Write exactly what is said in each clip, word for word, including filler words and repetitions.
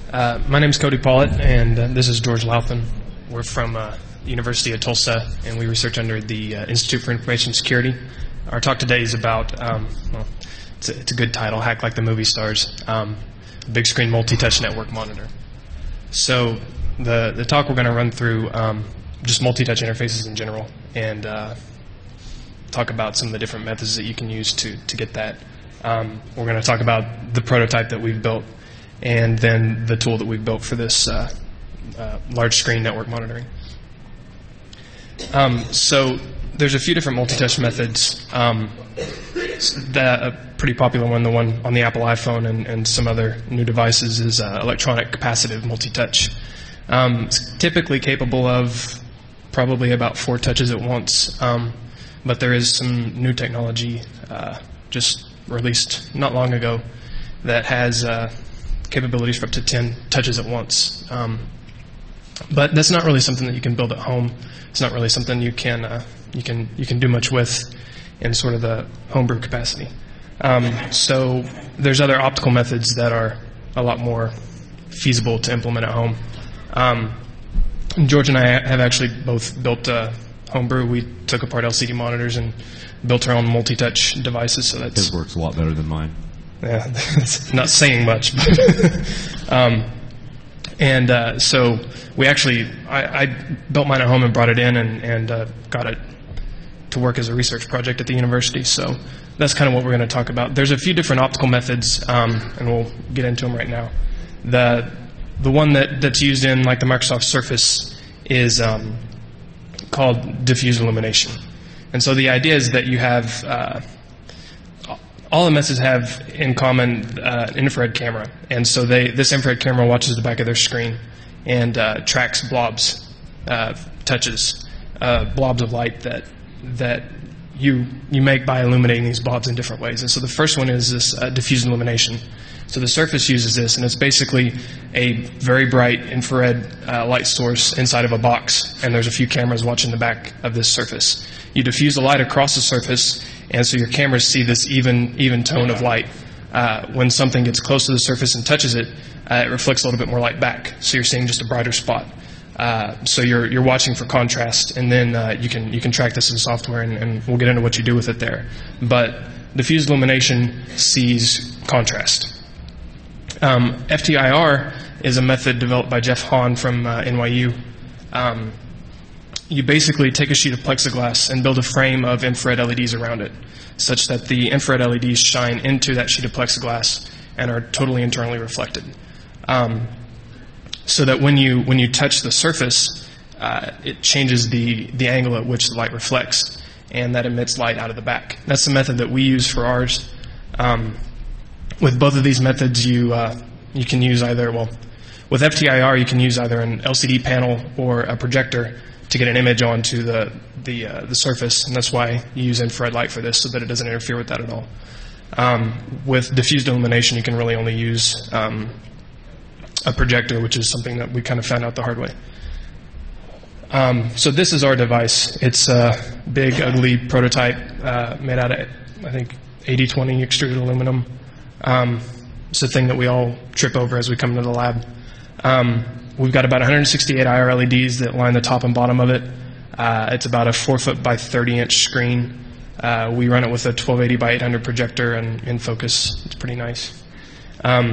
Uh, my name is Cody Pollitt, and uh, this is George Louthan. We're from uh, the University of Tulsa, and we research under the uh, Institute for Information Security. Our talk today is about, um, well, it's a, it's a good title, Hack Like the Movie Stars, um, a big screen multi-touch network monitor. So the, the talk we're going to run through um, just multi-touch interfaces in general, and uh, talk about some of the different methods that you can use to, to get that. Um, we're going to talk about the prototype that we've built, and then the tool that we've built for this uh, uh, large screen network monitoring. Um, so there's a few different multi-touch methods. Um, that, a pretty popular one, the one on the Apple iPhone and, and some other new devices, is uh, electronic capacitive multi-touch. Um, it's typically capable of probably about four touches at once, um, but there is some new technology uh, just released not long ago that has uh, capabilities for up to ten touches at once. Um, but that's not really something that you can build at home. It's not really something you can uh, you can you can do much with in sort of the homebrew capacity. Um, so there's other optical methods that are a lot more feasible to implement at home. Um, George and I have actually both built uh, homebrew. We took apart L C D monitors and built our own multi-touch devices. So that's his works a lot better than mine. Yeah, that's not saying much. But um, and uh, so we actually, I, I built mine at home and brought it in and, and uh, got it to work as a research project at the university. So that's kind of what we're going to talk about. There's a few different optical methods, um, and we'll get into them right now. The the one that, that's used in like the Microsoft Surface is um, called diffuse illumination. And so the idea is that you have uh, all the methods have in common uh, an infrared camera, and so they this infrared camera watches the back of their screen and uh, tracks blobs, uh, touches, uh, blobs of light that that you you make by illuminating these blobs in different ways. And so the first one is this uh, diffuse illumination. So the Surface uses this, and it's basically a very bright infrared uh, light source inside of a box, and there's a few cameras watching the back of this surface. You diffuse the light across the surface, and so your cameras see this even even tone of light. Uh, when something gets close to the surface and touches it, uh, it reflects a little bit more light back, so you're seeing just a brighter spot. Uh, so you're you're watching for contrast, and then uh, you can you can track this in software, and, and we'll get into what you do with it there. But diffuse illumination sees contrast. Um, F T I R is a method developed by Jeff Hahn from uh, N Y U. Um, you basically take a sheet of plexiglass and build a frame of infrared L E Ds around it, such that the infrared L E Ds shine into that sheet of plexiglass and are totally internally reflected. Um, so that when you when you touch the surface, uh, it changes the, the angle at which the light reflects, and that emits light out of the back. That's the method that we use for ours. Um, With both of these methods, you uh, you can use either, well, with F T I R, you can use either an L C D panel or a projector to get an image onto the the uh, the surface, and that's why you use infrared light for this, so that it doesn't interfere with that at all. Um, with diffused illumination, you can really only use um, a projector, which is something that we kind of found out the hard way. Um, so this is our device. It's a big, ugly prototype uh, made out of, I think, eighty twenty extruded aluminum. Um, it's a thing that we all trip over as we come into the lab. Um, we've got about one hundred sixty-eight I R L E Ds that line the top and bottom of it. Uh, it's about a four foot by thirty inch screen. Uh, we run it with a twelve eighty by eight hundred projector and in focus. It's pretty nice. Um,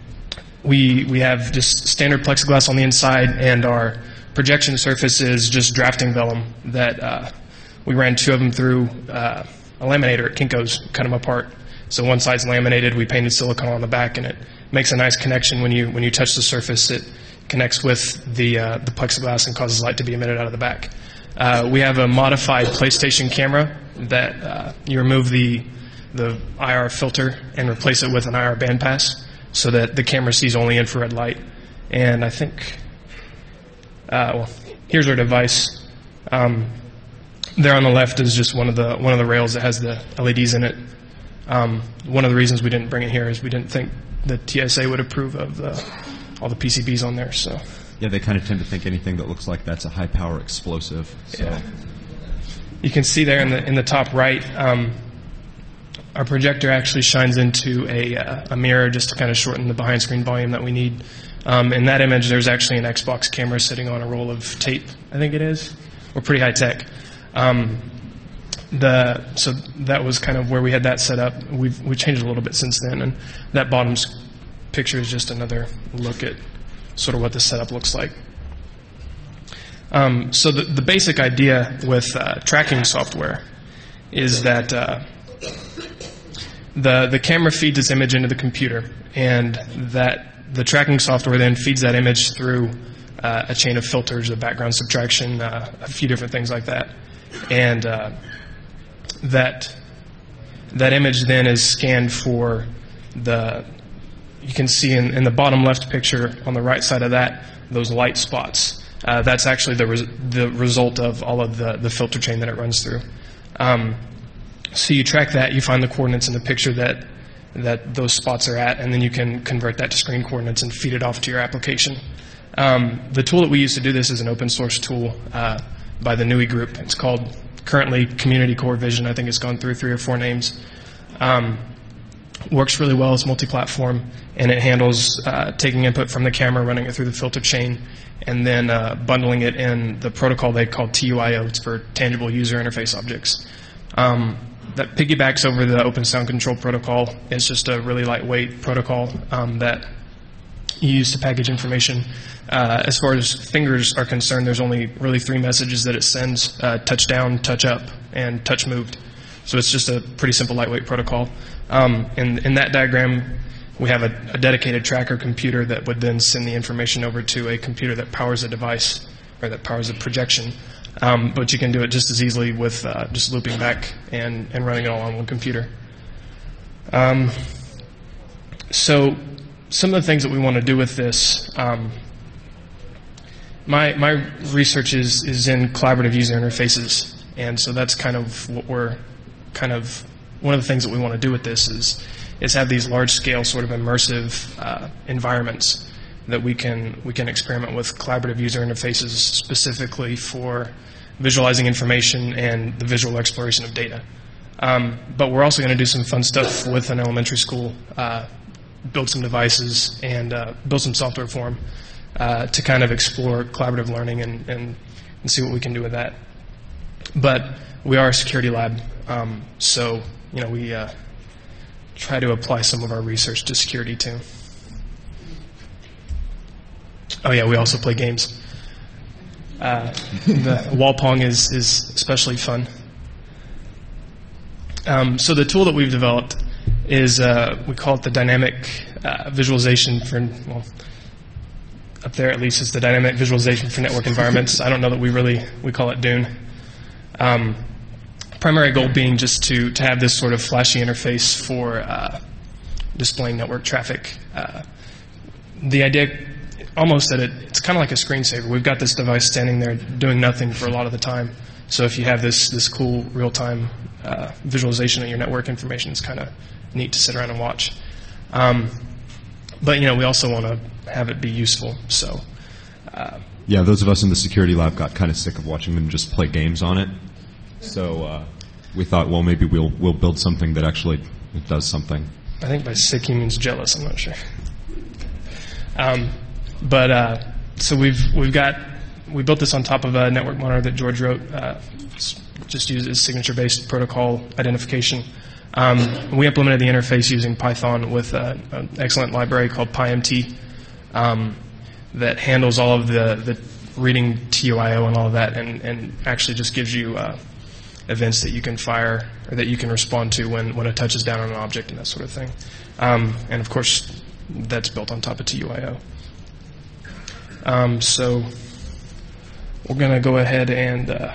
we we have just standard plexiglass on the inside, and our projection surface is just drafting vellum that uh, we ran two of them through uh, a laminator at Kinko's, cut them apart. So one side's laminated, we painted silicone on the back, and it makes a nice connection when you when you touch the surface. It connects with the uh, the plexiglass and causes light to be emitted out of the back. Uh, we have a modified PlayStation camera that uh, you remove the the I R filter and replace it with an I R bandpass, so that the camera sees only infrared light. And I think, uh, well, here's our device. Um, there on the left is just one of the one of the rails that has the L E Ds in it. Um, one of the reasons we didn't bring it here is we didn't think the T S A would approve of the, all the P C Bs on there. So yeah, they kind of tend to think anything that looks like that's a high power explosive. So. Yeah. You can see there in the in the top right, um, our projector actually shines into a, uh, a mirror just to kind of shorten the behind screen volume that we need. Um, in that image, there's actually an Xbox camera sitting on a roll of tape, I think it is. We're pretty high tech. Um, the, so that was kind of where we had that set up. We've we changed a little bit since then, and that bottom picture is just another look at sort of what the setup looks like. Um, so the, the basic idea with uh, tracking software is that uh, the the camera feeds its image into the computer, and that the tracking software then feeds that image through uh, a chain of filters, a background subtraction, uh, a few different things like that, and uh, that that image then is scanned for the. You can see in, in the bottom left picture on the right side of that those light spots. Uh, that's actually the res the result of all of the the filter chain that it runs through. Um, so you track that, you find the coordinates in the picture that that those spots are at, and then you can convert that to screen coordinates and feed it off to your application. Um, the tool that we use to do this is an open source tool uh, by the N U I group. It's called currently Community Core Vision. I think it's gone through three or four names. Um, works really well. It's multi-platform, and it handles uh, taking input from the camera, running it through the filter chain, and then uh, bundling it in the protocol they call T U I O. It's for Tangible User Interface Objects. Um, that piggybacks over the Open Sound Control Protocol. It's just a really lightweight protocol um, that you use to package information. Uh, as far as fingers are concerned, there's only really three messages that it sends: uh, touch down, touch up, and touch moved. So it's just a pretty simple lightweight protocol. Um, in, in that diagram, we have a, a dedicated tracker computer that would then send the information over to a computer that powers a device, or that powers a projection. Um, but you can do it just as easily with uh, just looping back and, and running it all on one computer. Um, so some of the things that we want to do with this, um, my, my research is, is in collaborative user interfaces, and so that's kind of what we're kind of, one of the things that we want to do with this is, is have these large-scale sort of immersive uh, environments that we can we can experiment with collaborative user interfaces specifically for visualizing information and the visual exploration of data. Um, but we're also going to do some fun stuff with an elementary school, uh, build some devices and uh, build some software for them uh, to kind of explore collaborative learning and, and, and see what we can do with that. But we are a security lab, um, so you know we uh, try to apply some of our research to security too. Oh yeah, we also play games. Uh, the wall pong is, is especially fun. Um, so the tool that we've developed is, uh, we call it the dynamic uh, visualization for, well, up there at least it's the dynamic visualization for network environments. I don't know that we really, we call it Dune. Um, primary goal being just to, to have this sort of flashy interface for uh, displaying network traffic. Uh, the idea almost that it, it's kind of like a screensaver. We've got this device standing there doing nothing for a lot of the time. So if you have this this cool real-time uh, visualization of your network information, it's kind of neat to sit around and watch. Um, but you know, we also want to have it be useful. So uh, yeah, those of us in the security lab got kind of sick of watching them just play games on it. So uh, we thought, well, maybe we'll we'll build something that actually does something. I think by sick he means jealous. I'm not sure. Um, But uh, so we've we've got we built this on top of a network monitor that George wrote. Uh, just uses signature-based protocol identification. Um, we implemented the interface using Python with uh, an excellent library called PyMT um, that handles all of the, the reading T U I O and all of that, and, and actually just gives you uh, events that you can fire or that you can respond to when when it touches down on an object and that sort of thing. Um, and of course, that's built on top of T U I O. Um, so we're going to go ahead and, uh,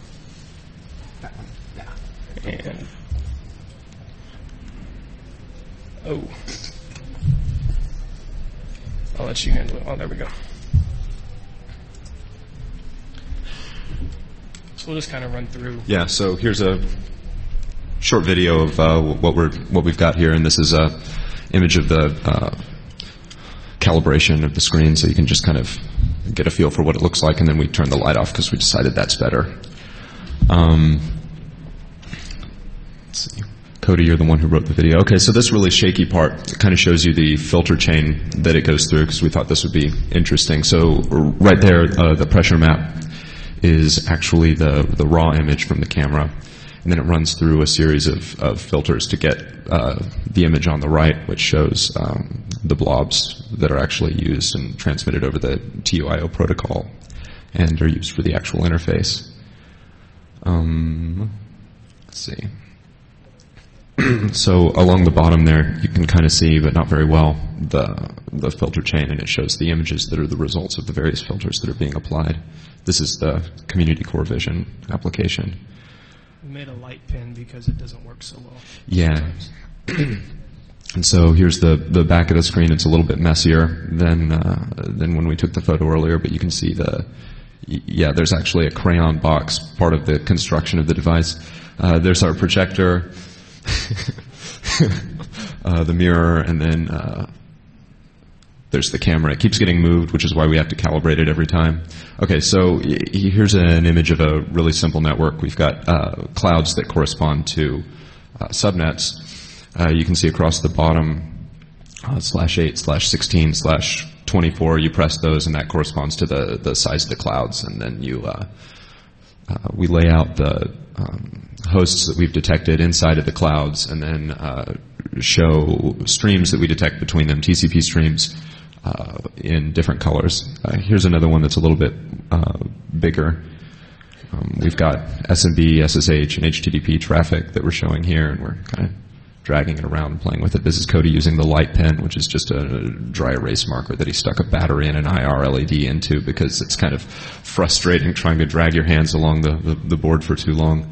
and oh, I'll let you handle it. Oh, there we go. So we'll just kind of run through. Yeah. So here's a short video of uh, what we're what we've got here, and this is a image of the. Uh, calibration of the screen, so you can just kind of get a feel for what it looks like, and then we turn the light off because we decided that's better. Um, let's see. Cody, you're the one who wrote the video. Okay, so this really shaky part kind of shows you the filter chain that it goes through, because we thought this would be interesting. So right there, uh, the pressure map is actually the, the raw image from the camera, and then it runs through a series of, of filters to get uh, the image on the right, which shows um, the blobs that are actually used and transmitted over the T U I O protocol and are used for the actual interface. Um, let's see. So along the bottom there, you can kind of see, but not very well, the the filter chain, and it shows the images that are the results of the various filters that are being applied. This is the Community Core Vision application. We made a light pen because it doesn't work so well. Yeah. And so here's the, the back of the screen. It's a little bit messier than uh, than when we took the photo earlier, but you can see the, yeah, there's actually a crayon box, part of the construction of the device. Uh, there's our projector, uh, the mirror, and then uh, there's the camera. It keeps getting moved, which is why we have to calibrate it every time. Okay, so y- here's an image of a really simple network. We've got uh, clouds that correspond to uh, subnets. Uh, you can see across the bottom, uh, slash eight, slash sixteen, slash twenty-four. You press those, and that corresponds to the, the size of the clouds. And then you uh, uh, we lay out the um, hosts that we've detected inside of the clouds, and then uh, show streams that we detect between them, T C P streams, uh, in different colors. Uh, here's another one that's a little bit uh, bigger. Um, we've got S M B, S S H, and H T T P traffic that we're showing here, and we're kind of dragging it around and playing with it. This is Cody using the light pen, which is just a dry erase marker that he stuck a battery and an I R L E D into, because it's kind of frustrating trying to drag your hands along the, the, the board for too long.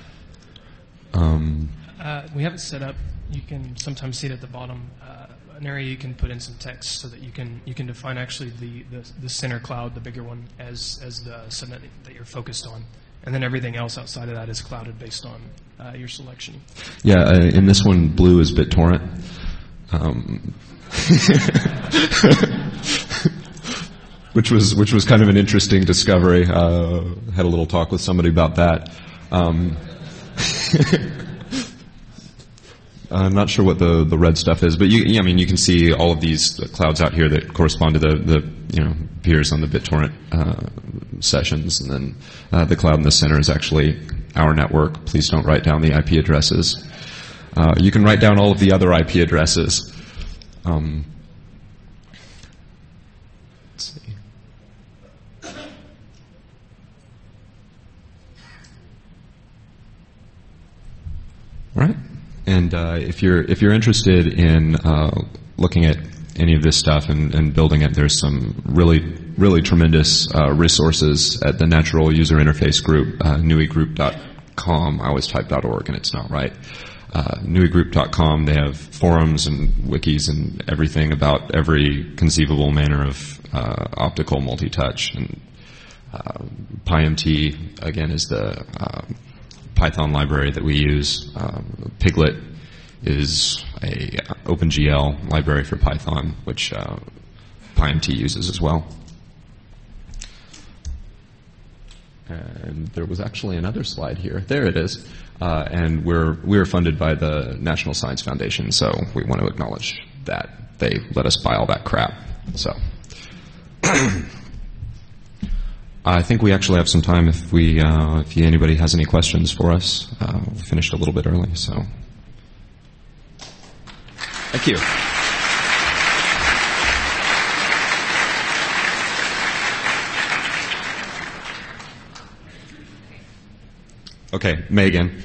Um, uh, we have it set up. You can sometimes see it at the bottom, uh, an area you can put in some text so that you can you can define actually the, the, the center cloud, the bigger one, as, as the subnet that you're focused on. And then everything else outside of that is clouded based on uh, your selection. Yeah, uh, in this one, blue is BitTorrent. Um, which was which was kind of an interesting discovery. Uh, had a little talk with somebody about that. Um, I'm not sure what the, the red stuff is, but you, yeah, I mean, you can see all of these clouds out here that correspond to the, the you know, peers on the BitTorrent uh, sessions, and then uh, the cloud in the center is actually our network. Please don't write down the I P addresses. Uh, you can write down all of the other I P addresses. Um, let's see. All right. And uh, if you're if you're interested in uh, looking at any of this stuff and, and building it, there's some really really tremendous uh, resources at the Natural User Interface Group, uh, N U I group dot com. I always type .org and it's not right. Uh, N U I group dot com. They have forums and wikis and everything about every conceivable manner of uh, optical multi-touch. And uh, PyMT again is the uh, Python library that we use. Uh, Piglet is a OpenGL library for Python, which uh, PyMT uses as well. And there was actually another slide here. There it is. Uh, and we're we're funded by the National Science Foundation, so we want to acknowledge that they let us buy all that crap. So. I think we actually have some time if we, uh, if anybody has any questions for us. Uh, we finished a little bit early, so. Thank you. Okay, Megan.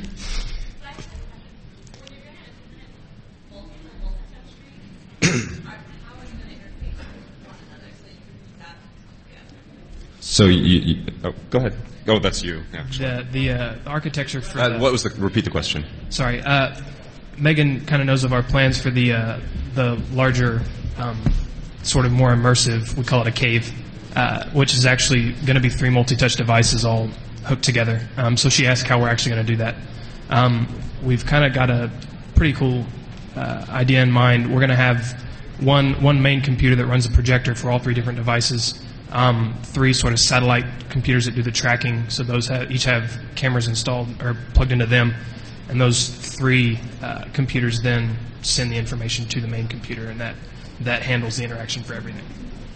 So you, you oh, go ahead. Oh, that's you. Yeah, the the uh, architecture for uh, the, what was the repeat the question? Sorry, uh, Megan kind of knows of our plans for the uh, the larger, um, sort of more immersive. We call it a cave, uh, which is actually going to be three multi-touch devices all hooked together. Um, so she asked how we're actually going to do that. Um, we've kind of got a pretty cool uh, idea in mind. We're going to have one one main computer that runs a projector for all three different devices. Um, three sort of satellite computers that do the tracking, so those have, each have cameras installed or plugged into them, and those three uh, computers then send the information to the main computer, and that, that handles the interaction for everything.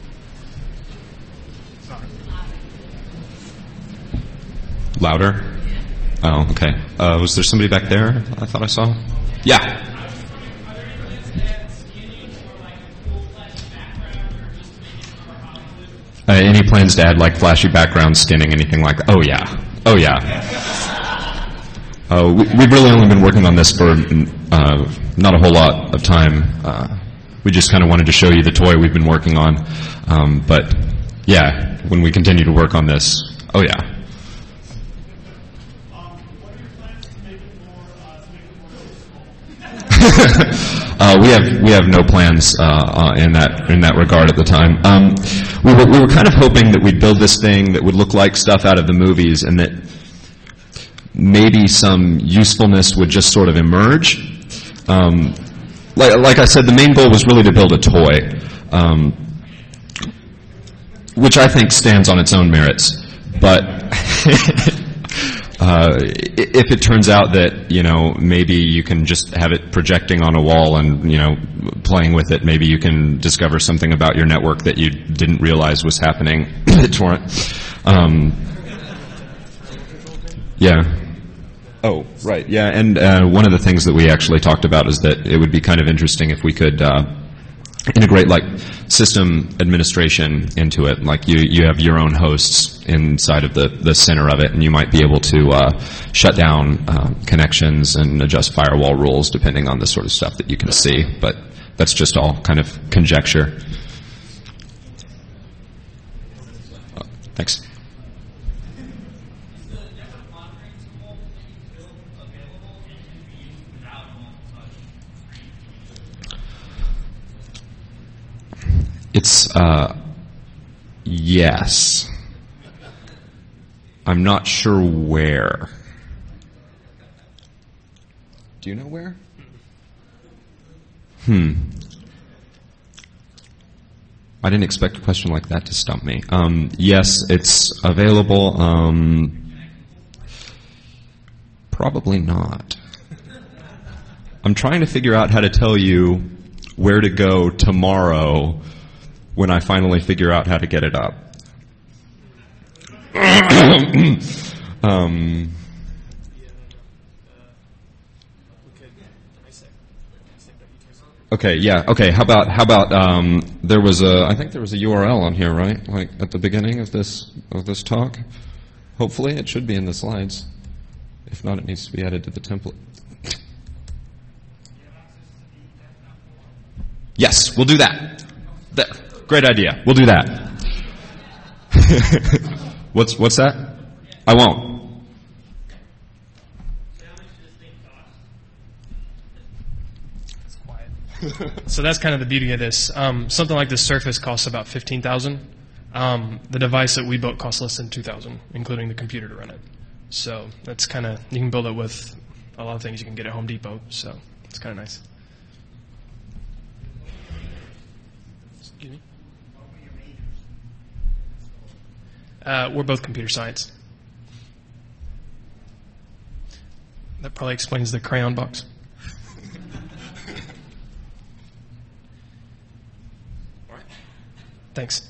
Louder? Oh, okay. Uh, was there somebody back there I thought I saw? Yeah. Uh, any plans to add like flashy background skinning, anything like that? Oh yeah. Oh yeah. Uh, we, we've really only been working on this for uh, not a whole lot of time. Uh, we just kind of wanted to show you the toy we've been working on. Um, but yeah, when we continue to work on this, oh yeah. uh, we have we have no plans uh, uh, in that in that regard at the time. Um, we were we were kind of hoping that we'd build this thing that would look like stuff out of the movies, and that maybe some usefulness would just sort of emerge. Um, like like I said, the main goal was really to build a toy, um, which I think stands on its own merits, but. Uh, if it turns out that, you know, maybe you can just have it projecting on a wall and, you know, playing with it, maybe you can discover something about your network that you didn't realize was happening. um, yeah. Oh, right. Yeah, and uh, one of the things that we actually talked about is that it would be kind of interesting if we could uh, integrate like system administration into it. Like you, you have your own hosts inside of the, the center of it, and you might be able to uh, shut down uh, connections and adjust firewall rules depending on the sort of stuff that you can see. But that's just all kind of conjecture. Oh, thanks. It's, uh, yes. I'm not sure where. Do you know where? Hmm. I didn't expect a question like that to stump me. Um, yes, it's available. Um, probably not. I'm trying to figure out how to tell you where to go tomorrow when I finally figure out how to get it up. um, okay, yeah, okay, how about, how about, um, there was a, I think there was a U R L on here, right? Like, at the beginning of this, of this talk? Hopefully, it should be in the slides. If not, it needs to be added to the template. Yes, we'll do that. that great idea. We'll do that. what's what's that? I won't. It's quiet. So that's kind of the beauty of this. Um, something like this Surface costs about fifteen thousand dollars. Um, the device that we built costs less than two thousand dollars, including the computer to run it. So that's kind of, you can build it with a lot of things you can get at Home Depot. So it's kind of nice. Excuse me? Uh, we're both computer science. That probably explains the crayon box. Thanks.